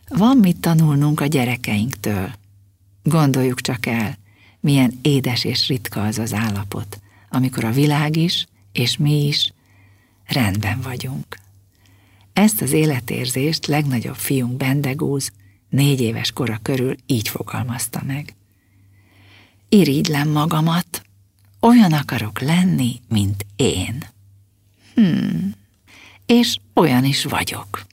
Van mit tanulnunk a gyerekeinktől. Gondoljuk csak el, milyen édes és ritka az az állapot, amikor a világ is, és mi is rendben vagyunk. Ezt az életérzést legnagyobb fiunk Bendegúz 4 éves kora körül így fogalmazta meg. Irigylem magamat, olyan akarok lenni, mint én. És olyan is vagyok.